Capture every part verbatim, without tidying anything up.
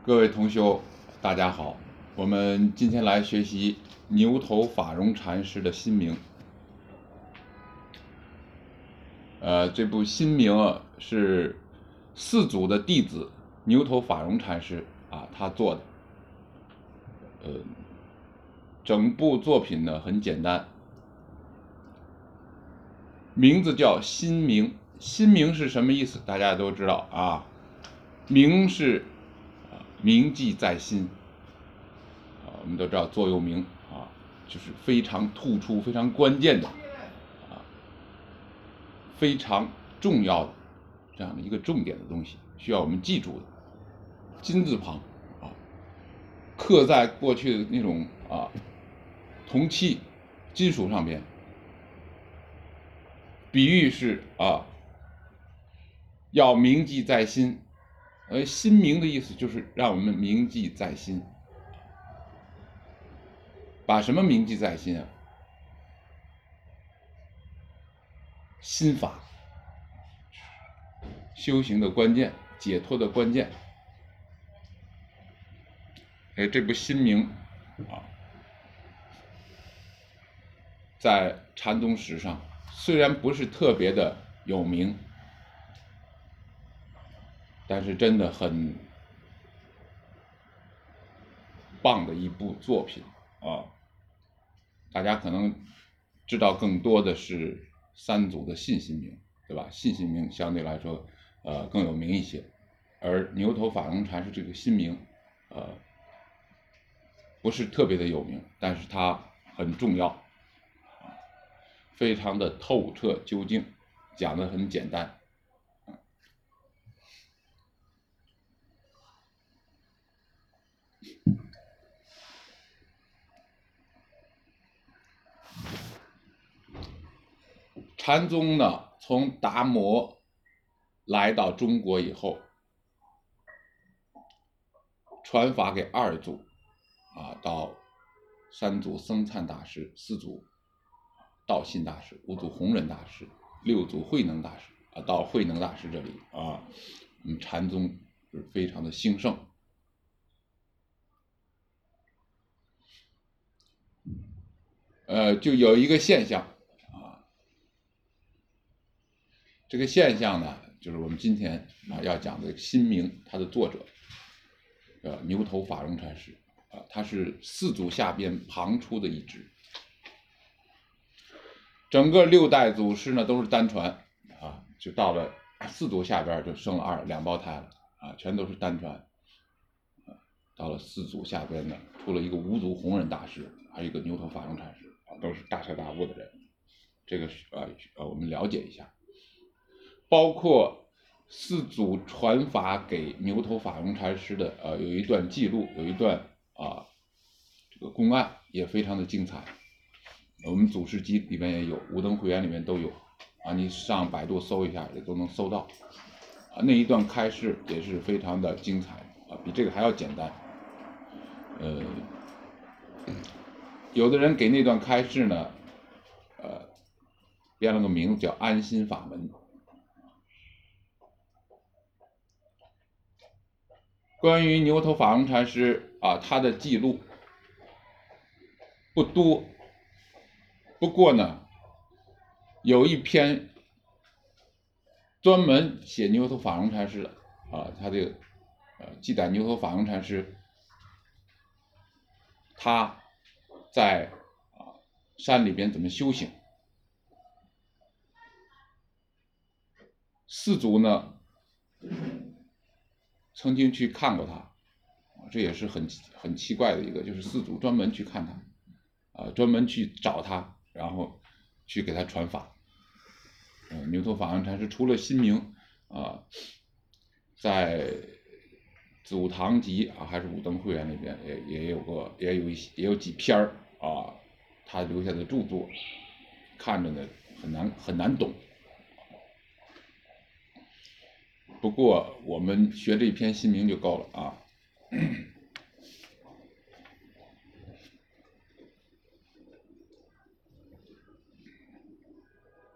各位同修，大家好，我们今天来学习牛头法融禅师的心名。呃，这部心名啊是四祖的弟子牛头法融禅师啊他做的。呃，整部作品呢很简单，名字叫心名。心名是什么意思？大家都知道啊，名是铭记在心。啊，我们都知道座右铭啊，就是非常突出、非常关键的啊，非常重要的这样的一个重点的东西，需要我们记住的。金字旁啊，刻在过去的那种啊铜器、金属上边，比喻是啊要铭记在心。而心铭的意思就是让我们铭记在心。把什么铭记在心啊？心法，修行的关键，解脱的关键。哎，这部心名啊，在禅宗史上虽然不是特别的有名，但是真的很棒的一部作品啊。大家可能知道更多的是三祖的信心名，对吧？信心名相对来说呃更有名一些，而牛头法融禅师这个心名呃不是特别的有名，但是它很重要，非常的透彻究竟，讲的很简单。禅宗呢，从达摩来到中国以后，传法给二祖啊，到三祖僧璨大师，四祖道信大师，五祖弘忍大师，六祖慧能大师啊，到慧能大师这里啊，嗯，禅宗是非常的兴盛。呃，就有一个现象啊，这个现象呢，就是我们今天啊要讲的心名，它的作者，呃，牛头法融禅师啊，他是四祖下边旁出的一支。整个六代祖师呢都是单传啊，就到了四祖下边就生了二两胞胎了啊，全都是单传。到了四祖下边呢，出了一个五祖弘忍大师，还有一个牛头法融禅师啊，都是大彻大悟的人。这个呃呃，我们了解一下。包括四祖传法给牛头法融禅师的呃有一段记录，有一段啊这个公案也非常的精彩。我们祖师集里面也有，五灯会员里面都有啊，你上百度搜一下也都能搜到啊。那一段开示也是非常的精彩啊，比这个还要简单。呃，有的人给那段开示呢，呃，编了个名字叫安心法门。关于牛头法融禅师啊，他的记录不多，不过呢，有一篇专门写牛头法融禅师的啊，他这个呃记载牛头法融禅师他在啊山里边怎么修行。四祖呢曾经去看过他，这也是很很奇怪的一个，就是四祖专门去看他，啊，专门去找他，然后去给他传法。嗯，牛头法融禅师除了心名啊，在祖堂集啊还是五灯会员里边也也有个也有一些也有几篇啊，他留下的著作，看着呢很难很难懂。不过我们学这一篇心名就够了啊。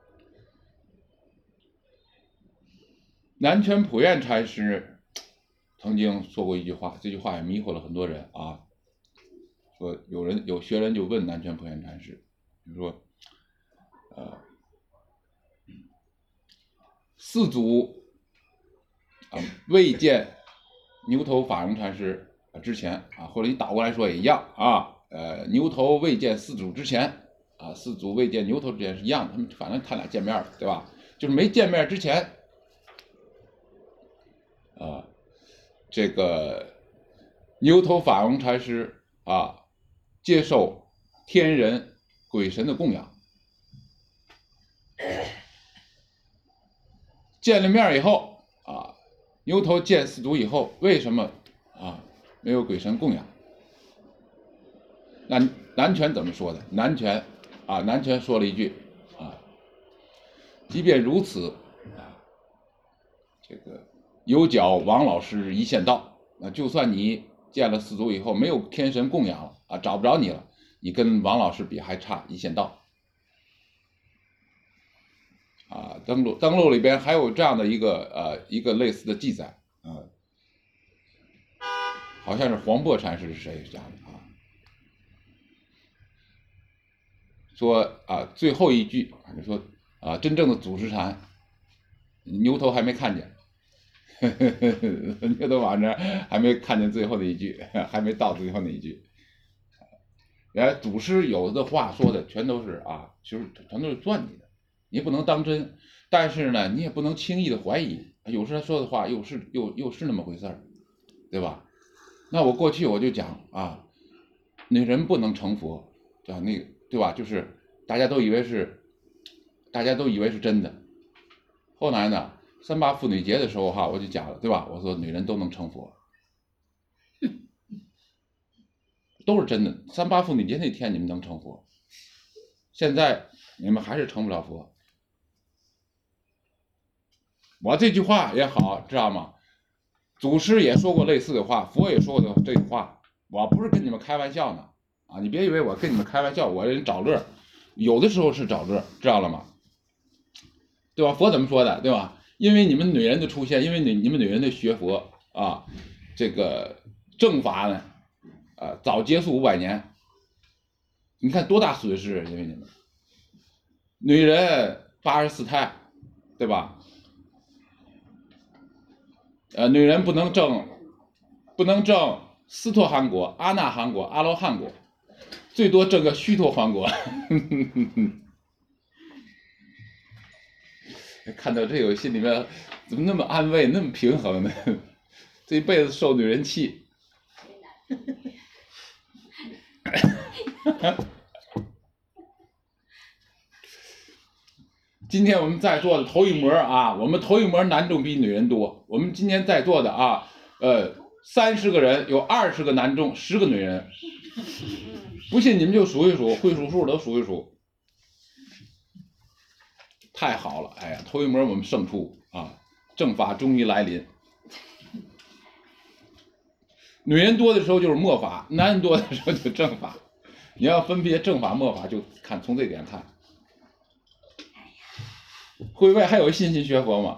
南拳普愿禅师曾经说过一句话，这句话也迷惑了很多人啊。说有人有学人就问南拳普贤禅师，就说，呃，四祖啊未见牛头法融禅师之前啊，或者你倒过来说也一样啊，呃，牛头未见四祖之前啊，四祖未见牛头之前是一样的，他们反正他俩见面了，对吧？就是没见面之前，啊，这个牛头法融禅师啊，接受天人鬼神的供养，见了面以后啊，牛头见四祖以后，为什么啊没有鬼神供养？那南拳怎么说的？南拳啊，南拳说了一句啊，即便如此啊，这个有脚王老师一线道，那就算你见了四祖以后没有天神供养了啊，找不着你了，你跟王老师比还差一线道。啊，登录登录里边还有这样的一个呃一个类似的记载啊，好像是黄檗禅师是谁讲的啊？说啊最后一句就说啊真正的祖师禅，牛头还没看见，呵呵呵牛头往这还没看见最后的一句，还没到最后那一句。哎，祖师有的话说的全都是啊，其实全都是算计的，你不能当真。但是呢，你也不能轻易的怀疑，有时他说的话又是又又是那么回事儿，对吧？那我过去我就讲啊，那人不能成佛，对吧？那个对吧？就是大家都以为是，大家都以为是真的。后来呢，三八妇女节的时候哈，我就讲了，对吧？我说女人都能成佛，都是真的。三八妇女节那天你们能成佛，现在你们还是成不了佛。我这句话也好，知道吗？祖师也说过类似的话，佛也说过这句话，我不是跟你们开玩笑呢啊！你别以为我跟你们开玩笑，我人找乐，有的时候是找乐，知道了吗？对吧？佛怎么说的，对吧？因为你们女人的出现，因为你你们女人的学佛啊，这个正法呢，啊，早结束五百年，你看多大损失，因为你们女人八十四态，对吧？呃，女人不能证，不能证斯陀含果、阿那含果、阿罗汉果，最多证个须陀洹果。看到这个，心里面怎么那么安慰，那么平衡呢？这一辈子受女人气。今天我们在座的头一模啊，我们头一模男众比女人多。我们今天在座的啊，呃，三十个人有二十个男众，十个女人。不信你们就数一数，会数数都数一数。太好了，哎呀，头一模我们胜出啊，正法终于来临。女人多的时候就是末法，男人多的时候就正法。你要分别正法末法，就看从这点看。会外还有信心学佛吗？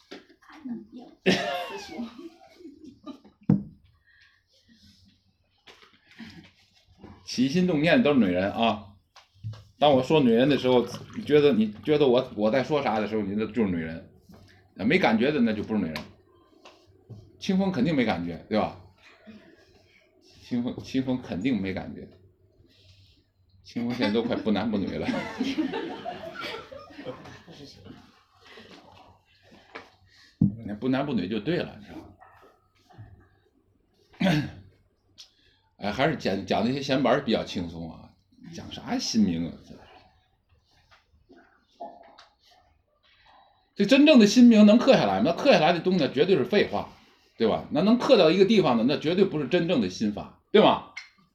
起心动念都是女人啊。当我说女人的时候，你觉得你觉得我我在说啥的时候，你那就是女人。没感觉的那就不是女人。清风肯定没感觉，对吧？清风清风肯定没感觉。清风现在都快不男不女了。那不男不女就对了，是吧？哎，还是讲讲那些闲板比较轻松啊，讲啥心明啊？这真正的心明能刻下来吗？那刻下来的东西绝对是废话，对吧？那能刻到一个地方的，那绝对不是真正的心法，对吗？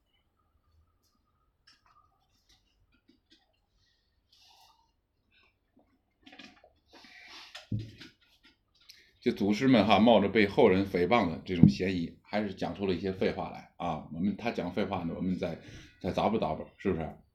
这祖师们哈，冒着被后人诽谤的这种嫌疑，还是讲出了一些废话来啊。我们他讲废话呢，我们再再叨吧叨吧，是不是？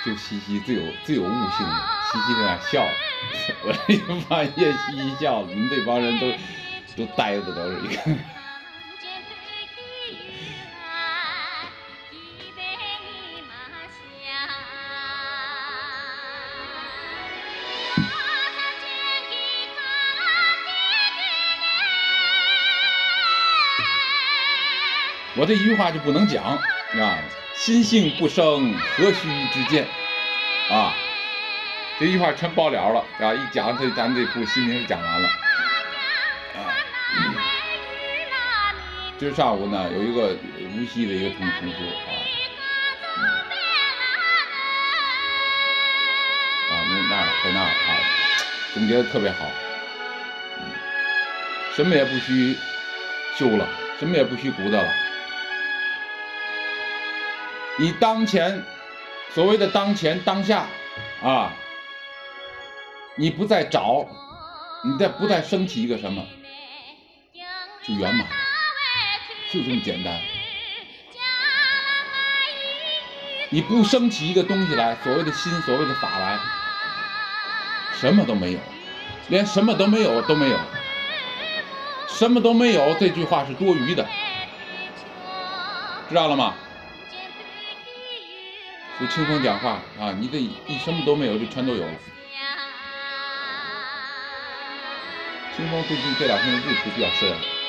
就西西最有最有悟性的，西西在那笑，我一发现西西笑了，你们这帮人都都呆子都是一个。我这一句话就不能讲啊，心性不生，何须之见啊？这句话全爆了了啊！一讲这咱这部新名就讲完了啊。嗯、今儿上午呢，有一个无锡的一个同同学啊，嗯、啊，那那儿在那儿啊，总结的特别好，嗯，什么也不需修了，什么也不需鼓捣了。你当前所谓的当前当下啊，你不再找，你再不再升起一个什么，就圆满了，就这么简单。你不升起一个东西来，所谓的心，所谓的法来，什么都没有，连什么都没有都没有，什么都没有这句话是多余的，知道了吗？就清风讲话啊，你这一什么都没有就全都有了。清风最近这两天的日出比较深。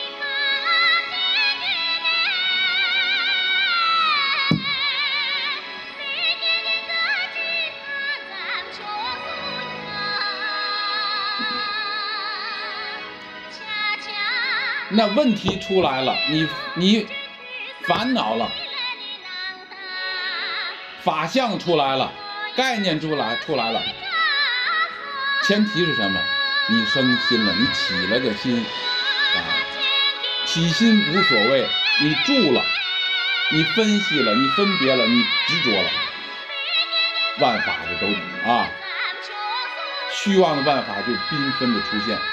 那问题出来了，你你烦恼了。法相出来了，概念出来出来了，前提是什么？你生心了，你起了个心啊，起心无所谓，你住了，你分析了，你分别了，你执着了，万法就都啊，虚妄的万法就缤纷的出现。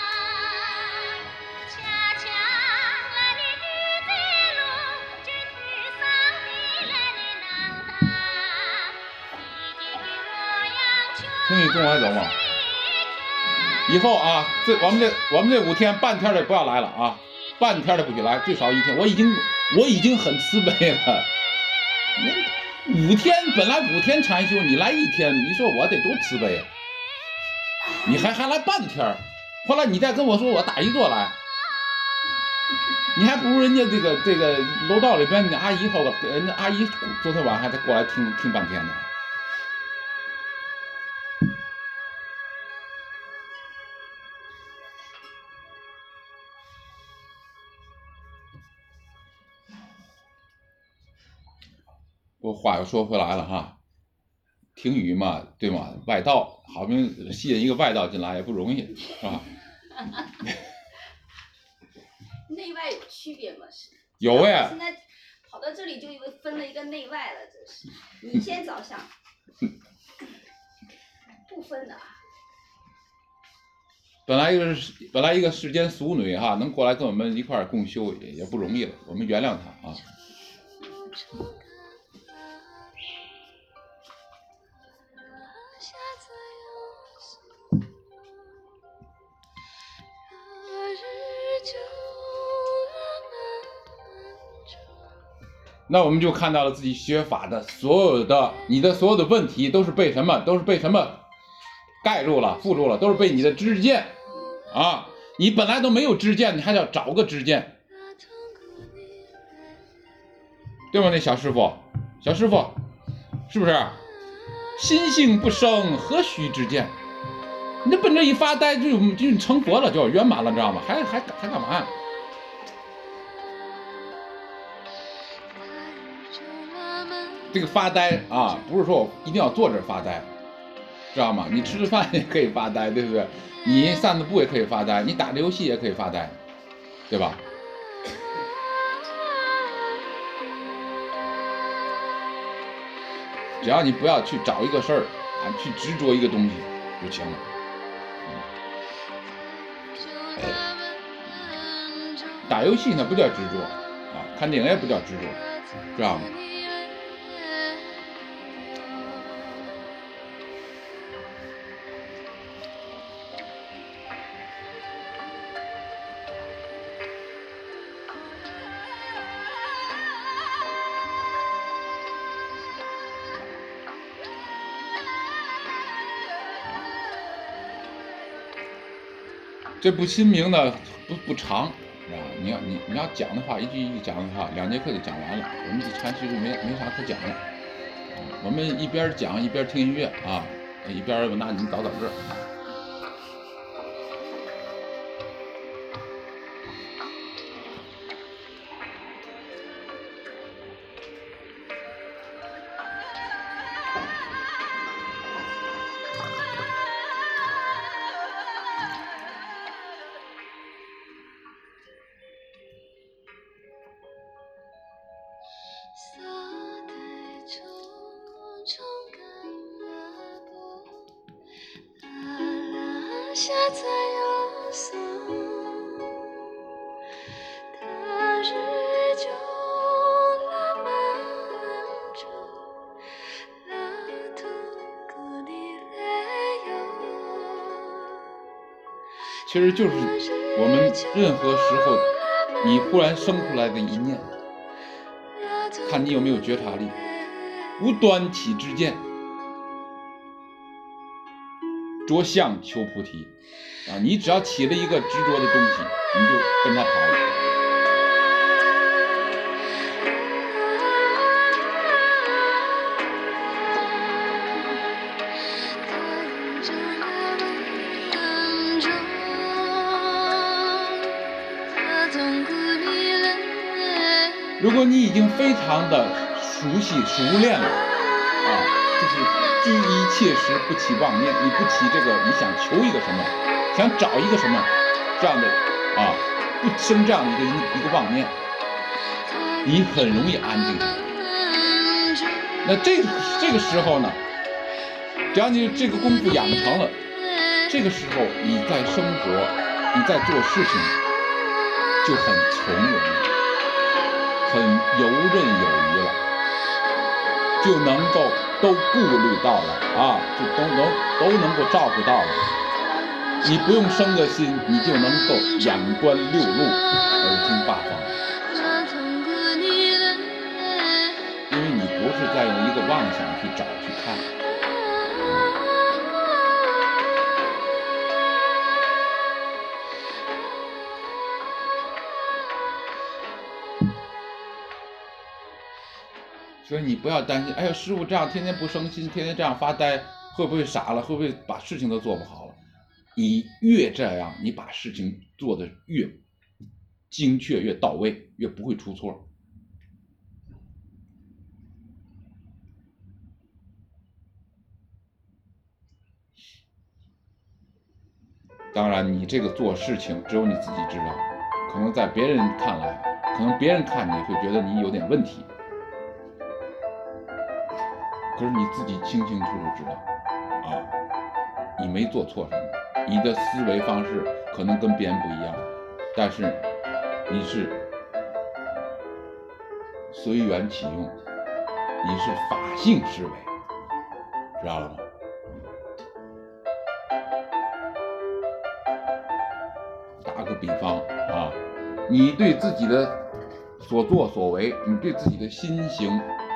听你跟我走嘛，以后啊，这我们这我们这五天半天的不要来了啊，半天的不许来，最少一天。我已经我已经很慈悲了，五天本来五天禅修，你来一天，你说我得多慈悲啊！你还还来半天，后来你再跟我说我打一座来，你还不如人家这个这个楼道里边那阿姨后个，人家阿姨昨天晚上还得过来听听半天呢。我话又说回来了哈，听雨嘛，对吗？外道，好不容易吸引一个外道进来也不容易，是吧？ 内外有区别吗？是。 有呀。 现在跑到这里就以为分了一个内外了，这是。你先着想。不分的啊。本来一个本来一个世间俗女哈，能过来跟我们一块儿共修也也不容易了，我们原谅她啊。那我们就看到了自己学法的所有的你的所有的问题都是被什么都是被什么盖住了附住了，都是被你的知见啊，你本来都没有知见，你还要找个知见，对吗？那小师傅小师傅是不是心性不生何须知见？你这奔着一发呆就就成佛了，就要圆满了，知道吗？还还还干嘛？这个发呆啊，不是说我一定要坐这儿发呆，知道吗？你吃吃饭也可以发呆，对不对？你散着步也可以发呆，你打着游戏也可以发呆，对吧？只要你不要去找一个事儿啊，去执着一个东西就行了。打游戏呢不叫执着啊，看电影也不叫执着，知道吗？ 这部新名呢不不长，是吧？你要你你要讲的话，一句一句讲的话，两节课就讲完了。我们这禅师就没没啥可讲的，啊，我们一边讲一边听音乐啊，一边我拿你们找找乐。其实就是我们任何时候你忽然生出来的一念，看你有没有觉察力，无端起之见，着相求菩提啊！你只要起了一个执着的东西，你就跟他跑了。如果你已经非常的熟悉熟练了啊，就是居一切时不起妄念，你不起这个你想求一个什么，想找一个什么这样的啊，不生这样的一个一个妄念，你很容易安静。那这这个时候呢，只要你这个功夫养成了，这个时候你在生活你在做事情就很从容，很游刃有余了，就能够都顾虑到了啊，就都能都能够照顾到了。你不用生个心，你就能够眼观六路，耳听八方。因为你不是在用一个妄想去找去看。所以你不要担心，哎呀，师父这样天天不生心，天天这样发呆，会不会傻了？会不会把事情都做不好了？你越这样，你把事情做得越精确、越到位，越不会出错。当然，你这个做事情只有你自己知道，可能在别人看来，可能别人看你会觉得你有点问题。可是你自己清清楚楚知道，啊，你没做错什么，你的思维方式可能跟别人不一样，但是你是随缘起用，你是法性思维，知道了吗？打个比方啊，你对自己的所作所为，你对自己的心行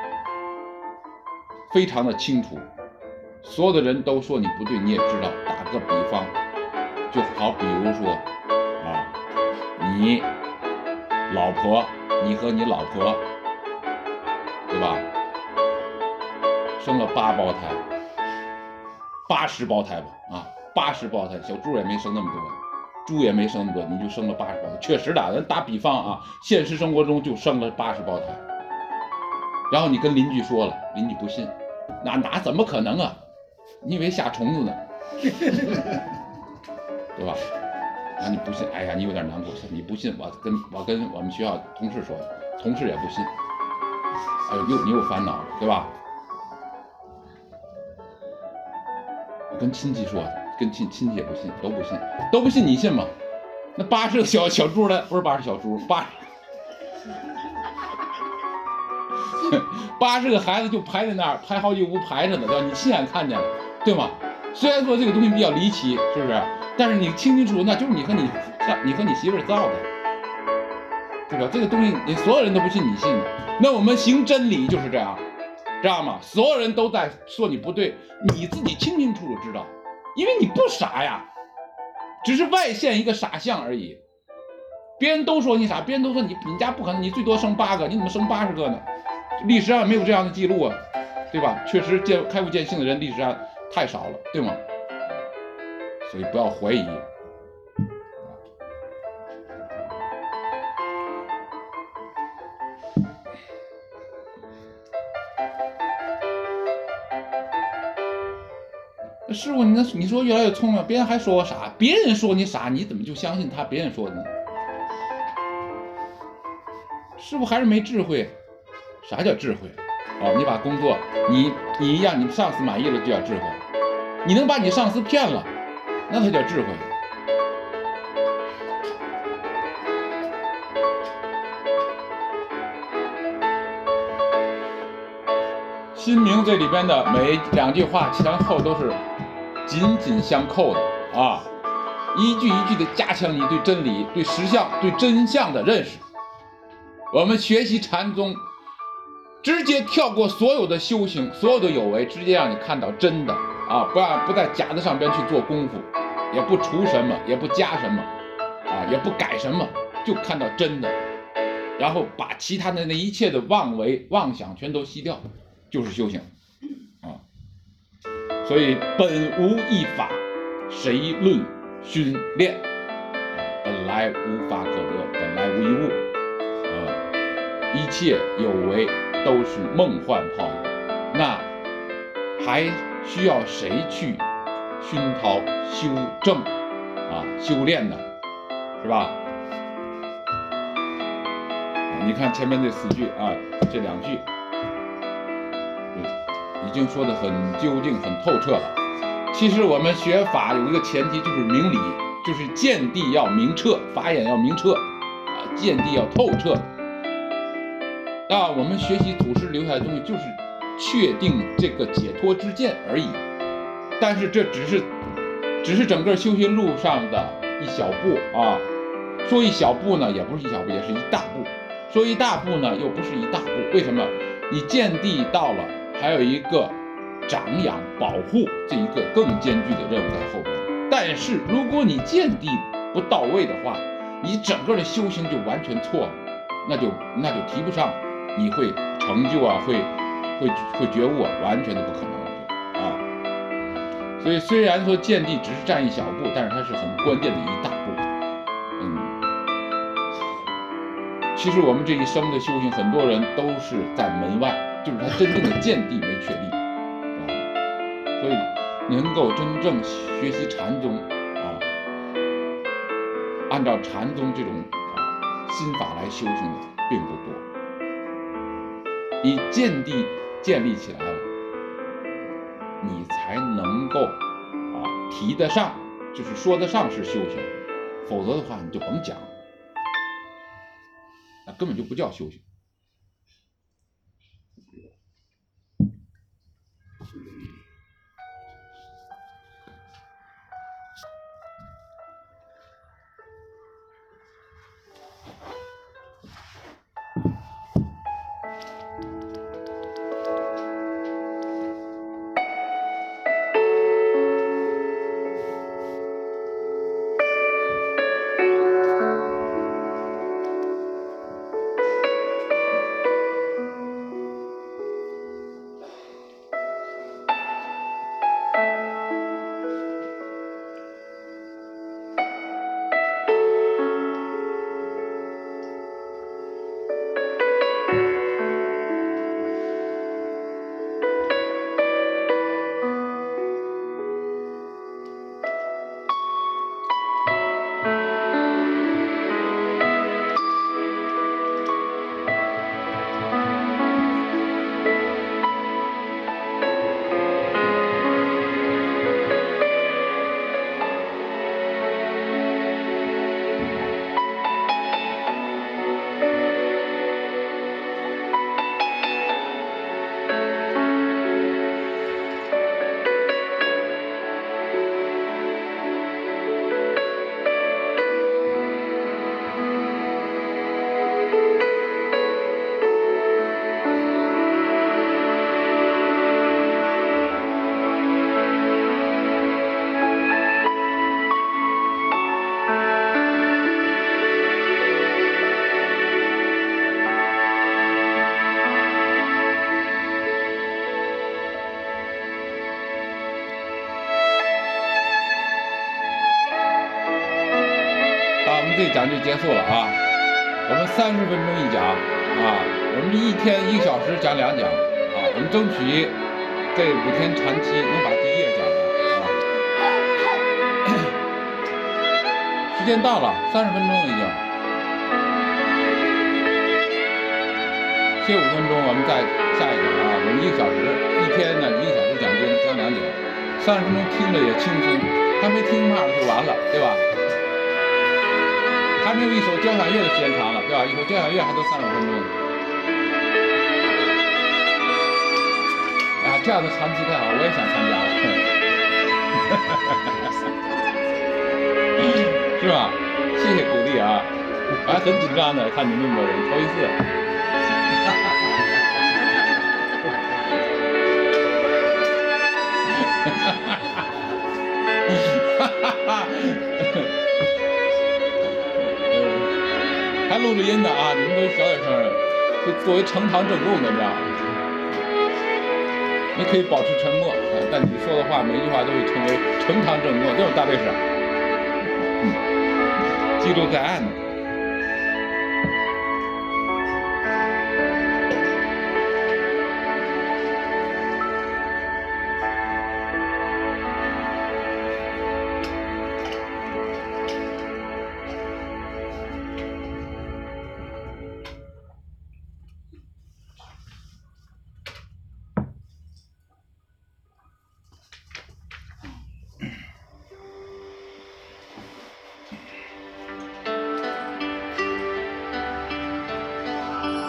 非常的清楚，所有的人都说你不对，你也知道。打个比方，就好比如说啊，你老婆，你和你老婆，对吧？生了八胞胎，八十胞胎吧，啊，八十胞胎，小猪也没生那么多，猪也没生那么多，你就生了八十胞胎，确实的，咱打比方啊，现实生活中就生了八十胞胎。然后你跟邻居说了，邻居不信。哪哪怎么可能啊？你以为下虫子呢，对吧？啊，你不信？哎呀，你有点难过。你不信，我跟我跟我们学校同事说的，同事也不信。哎呦，又你又烦恼了，对吧？我跟亲戚说的，跟亲亲戚也不信，都不信，都不信，你信吗？那八十个小小猪的，不是八十小猪，八。八十个孩子就排在那儿，排好几屋排着呢，对吧？你亲眼看见了，对吗？虽然说这个东西比较离奇，是不是？但是你清清楚楚，那就是你和你你和你媳妇儿造的，对吧？这个东西你所有人都不信，你信的。那我们行真理就是这样，知道吗？所有人都在说你不对，你自己清清楚楚知道，因为你不傻呀， 只是外现一个傻相而已。别人都说你傻，别人都说你你家不可能，你最多生八个，你怎么生八十个呢？历史上没有这样的记录啊，对吧？确实见开悟见性的人历史上太少了，对吗？所以不要怀疑。师傅，你那你说越来越聪明，别人还说我傻，别人说你傻，你怎么就相信他别人说的呢？师傅还是没智慧。啥叫智慧？哦，你把工作，你你让你上司满意了就叫智慧，你能把你上司骗了，那才叫智慧。心明这里边的每两句话前后都是紧紧相扣的啊，一句一句的加强你对真理、对实相、对真相的认识。我们学习禅宗，直接跳过所有的修行，所有的有为，直接让你看到真的啊，不让不在假的上边去做功夫，也不除什么，也不加什么啊，也不改什么，就看到真的，然后把其他的那一切的妄为妄想全都吸掉，就是修行啊。所以本无一法，谁论训练啊？本来无法可得，本来无一物啊，一切有为都是梦幻泡影，那还需要谁去熏陶修正啊修炼呢？是吧？你看前面这四句啊，这两句已经说得很究竟很透彻了。其实我们学法有一个前提，就是明理，就是见地要明彻，法眼要明彻啊，见地要透彻。那我们学习祖师留下的东西，就是确定这个解脱之见而已。但是这只是只是整个修行路上的一小步啊。说一小步呢，也不是一小步，也是一大步；说一大步呢，又不是一大步。为什么？你见地到了，还有一个长养保护这一个更艰巨的任务在后边。但是如果你见地不到位的话，你整个的修行就完全错了，那就那就提不上你会成就啊，会会会觉悟啊，完全的不可能啊。所以虽然说见地只是占一小步，但是它是很关键的一大步。嗯，其实我们这一生的修行，很多人都是在门外，就是他真正的见地没确立啊。所以能够真正学习禅宗啊，按照禅宗这种啊心法来修行的并不多。你见地建立起来了，你才能够啊提得上，就是说得上是修行，否则的话你就甭讲，那根本就不叫修行。 这一讲就结束了啊。我们三十分钟一讲啊，我们一天一个小时讲两讲啊，我们争取这五天长期能把第一页讲完啊。时间到了，三十分钟了已经，歇五分钟，我们再下一讲啊。我们一个小时，一天呢一个小时讲经讲两讲，三十分钟听着也轻松，还没听嘛就完了，对吧？还没有一首交响乐的时间长了，对吧？一首交响乐还都三十分钟。啊，这样的长期太好，我也想参加。是吧？谢谢鼓励啊！我还很紧张的，看你们那么多人，头一次。还录着音呢啊！你们都小点声，就作为呈堂证供的，这样。你可以保持沉默，啊、但你说的话每句话都会成为呈堂证供，这种大历史，嗯，记录在案的。